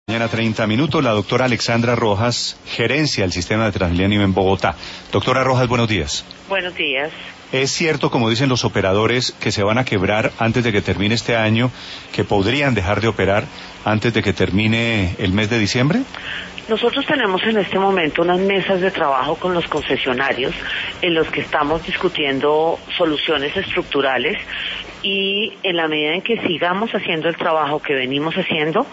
Mañana 30 minutos, la doctora Alexandra Rojas gerencia el sistema de Transmilenio en Bogotá. Doctora Rojas, buenos días. Buenos días. ¿Es cierto, como dicen los operadores, que se van a quebrar antes de que termine este año, que podrían dejar de operar antes de que termine el mes de diciembre? Nosotros tenemos en este momento unas mesas de trabajo con los concesionarios en los que estamos discutiendo soluciones estructurales y en la medida en que sigamos haciendo el trabajo que venimos haciendo,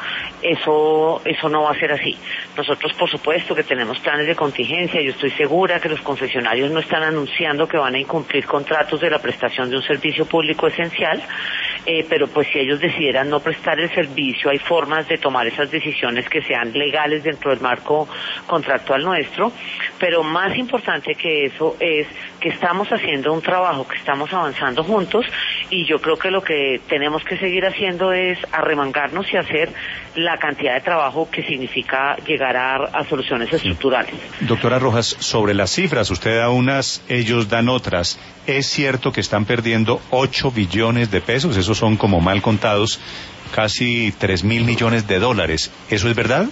eso no va a ser así. Nosotros, por supuesto, que tenemos planes de contingencia. Yo estoy segura que los concesionarios no están anunciando que van a incumplir contratos de la prestación de un servicio público esencial, pero pues si ellos decidieran no prestar el servicio, hay formas de tomar esas decisiones que sean legales dentro del marco contractual nuestro, pero más importante que eso es que estamos haciendo un trabajo, que estamos avanzando juntos, y yo creo que lo que tenemos que seguir haciendo es arremangarnos y hacer la cantidad de trabajo que significa llegar a soluciones estructurales. Doctora Rojas, sobre las cifras, usted da unas, ellos dan otras. ¿Es cierto que están perdiendo 8 billones de pesos? Esos son, como mal contados, casi 3.000 millones de dólares. ¿Eso es verdad?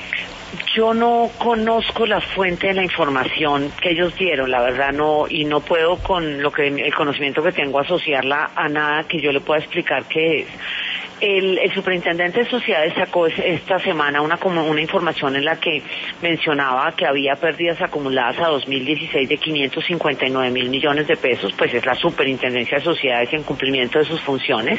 Yo no conozco la fuente de la información que ellos dieron, la verdad no, y no puedo con el conocimiento que tengo asociarla a nada que yo le pueda explicar qué es. El superintendente de sociedades sacó esta semana una información en la que mencionaba que había pérdidas acumuladas a 2016 de 559.000 millones de pesos, pues es la superintendencia de sociedades en cumplimiento de sus funciones,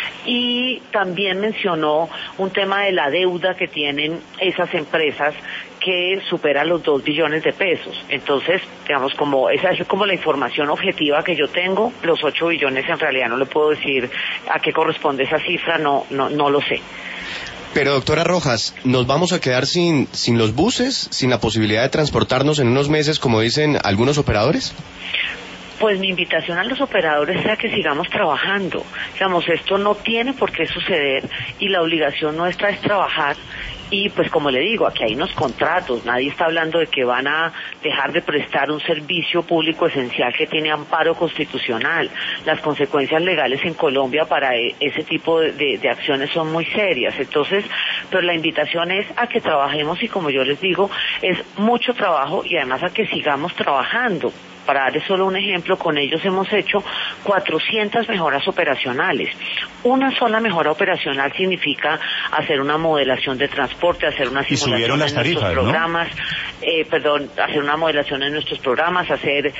y también mencionó un tema de la deuda que tienen esas empresas que supera los 2 billones de pesos. Entonces, digamos, esa es como la información objetiva que yo tengo. Los 8 billones en realidad no le puedo decir a qué corresponde esa cifra, no lo sé. Pero doctora Rojas, ¿nos vamos a quedar sin los buses, sin la posibilidad de transportarnos en unos meses, como dicen algunos operadores? Pues mi invitación a los operadores sea que sigamos trabajando. Digamos, esto no tiene por qué suceder y la obligación nuestra es trabajar. Y pues como le digo, aquí hay unos contratos, nadie está hablando de que van a dejar de prestar un servicio público esencial que tiene amparo constitucional. Las consecuencias legales en Colombia para ese tipo de acciones son muy serias. Entonces, pero la invitación es a que trabajemos y, como yo les digo, es mucho trabajo y además a que sigamos trabajando. Para darles solo un ejemplo, con ellos hemos hecho 400 mejoras operacionales. Una sola mejora operacional significa hacer una modelación de transporte, hacer una simulación en nuestros programas, ¿no? Hacer una modelación en nuestros programas, hacer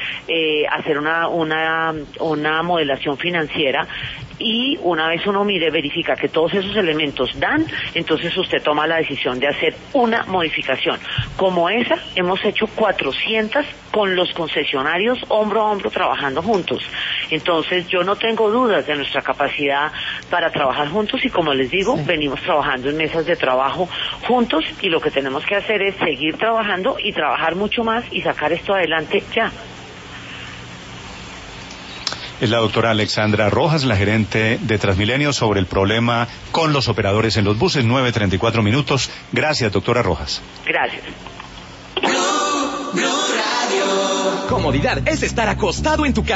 una modelación financiera. Y una vez uno verifica que todos esos elementos dan, entonces usted toma la decisión de hacer una modificación. Como esa, hemos hecho 400 con los concesionarios hombro a hombro trabajando juntos. Entonces yo no tengo dudas de nuestra capacidad para trabajar juntos y, como les digo, venimos trabajando en mesas de trabajo juntos y lo que tenemos que hacer es seguir trabajando y trabajar mucho más y sacar esto adelante ya. Es la doctora Alexandra Rojas, la gerente de Transmilenio, sobre el problema con los operadores en los buses. 9:34 minutos. Gracias, doctora Rojas. Gracias. Blue Radio. Comodidad es estar acostado en tu casa.